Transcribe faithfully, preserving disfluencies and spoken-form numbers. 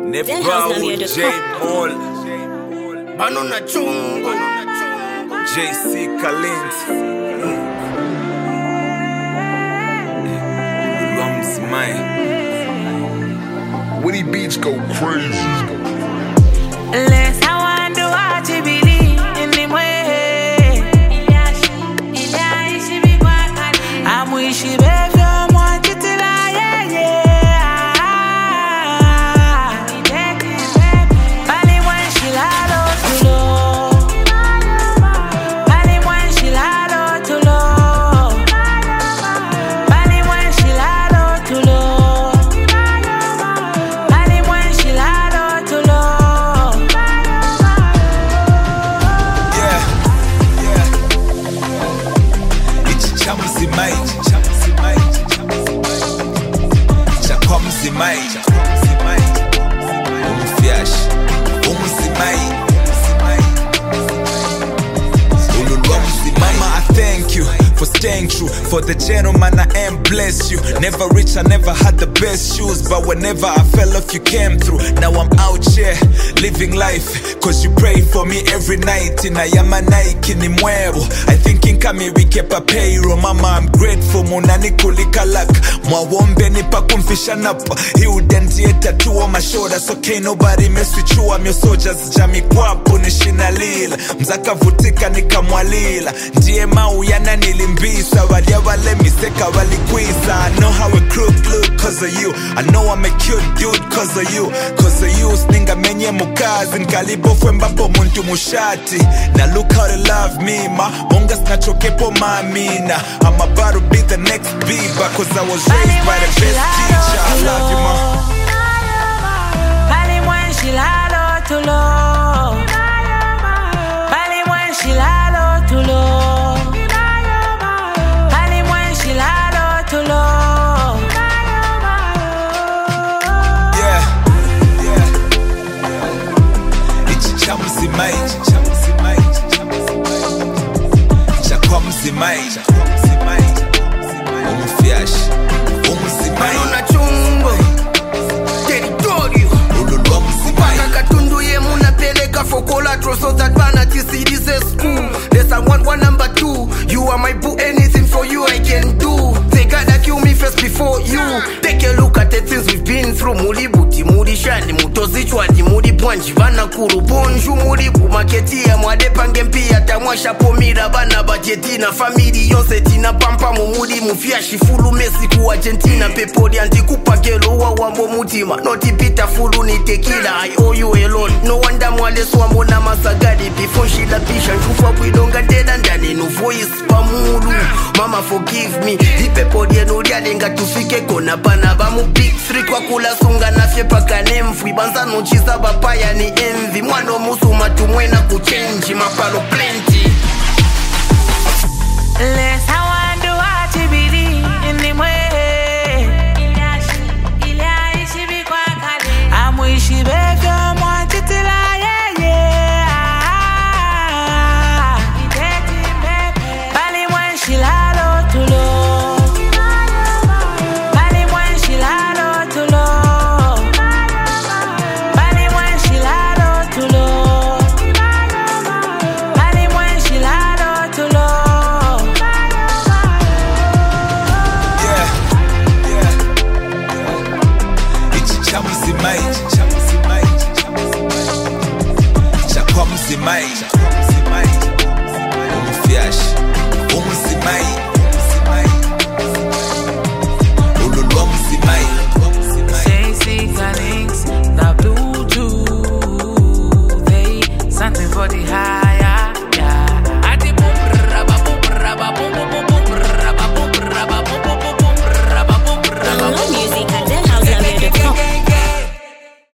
Nebrawo, J Mall, Banana Chungo, J C Kalint, Lums Mine. When he beats go crazy. Let's how I do what you believe in the way. I'm wishing baby I'm want you to lie, yeah, yeah. Bali when she lalo to low. Bali when she lalo to low. Bali when she lalo to low. Bali when she lalo to low. Yeah, yeah. It's Chamsi Mai, Chamsi Mai, Chamsi Mai, Chamsi Mai, Umfiash, Umsi Mai, Umsi Mai, Ululwamsi Mai. Mama, I thank you for staying true. For the gentleman I am, bless you. Never rich, I never had the best shoes, but whenever I fell off, you came through. Now I'm out here living life, cause you pray for me every night. In Ayama Nike ni mwebo, I think in kami we kept a payroll. Mama, I'm grateful. Munani kulikalak mwawombe nipa kumfisha napa. He udenti tattoo on my shoulder, so can't nobody mess with you. I'm your soldiers, jami kwapo nishina lila. Mzaka vutika nikamwalila. Ndiye mau yana nilimbisa. Wadia wale miseka walikwisa. I know how a crook look cause of you. I know I'm a cute dude cause of you. Cause of you, sninga menye mukazi. Nkalibo fwembapo muntu mushati. Now look how they love me, ma. Monga snachokepo mamina. I'm about to be the next Bieber, cause I was raised by the best teacher. I love you, ma. Bali when she lalo to low. Bali when she lalo to low. Bali when she lalo to low. Yeah, yeah. It's Chamsi Mai, Chamsi Mai, Chamsi Mai, Chamsi Mai, Umfiash, Umsi Mai. Banana Chungo, Territorio, Ululwamsi Mai. Paka katundu ye muna peleka fokola troso that bana tisi this is school. There's a one one number two. You are my boo, anything for you I can do. They gotta kill me first before you. Take a look at the things we've been through. Muri buti, muri shani, mutozi chwadi, muri pwanji, vana kuru bonju, muri bumaketi ya mwade pange mpia, tamwasha pomira, bana bajeti na family yonse tina pampa mumuri mufiashi fulu mesi ku Argentina pepodi antikupa gelo wa wambo mutima. Noti pita fulu ni tequila, I owe you alone. No wonder mwale swambo na masagadi. Before she la pisha, nchufa kuidonga ndeda ndani no voice pamulu. Mama forgive me, hipe podi enuria lenga tufike kona pana bamu big three kwa kula sunga na fye paka nemfwi. Banza nunchiza bapaya ni envy. Mwano musu matumwena kuchenji mapalo plenty. Let's how I do what you believe in the way. I'm wishing baby I'm want you to lie, yeah, yeah. Bali when she lalo to low. Bali when she lalo to low. Bali when she lalo to low. Bali when she lalo to low. Yeah, yeah, yeah. It's Chamsi Mai, Chamsi Mai, Chamsi Mai,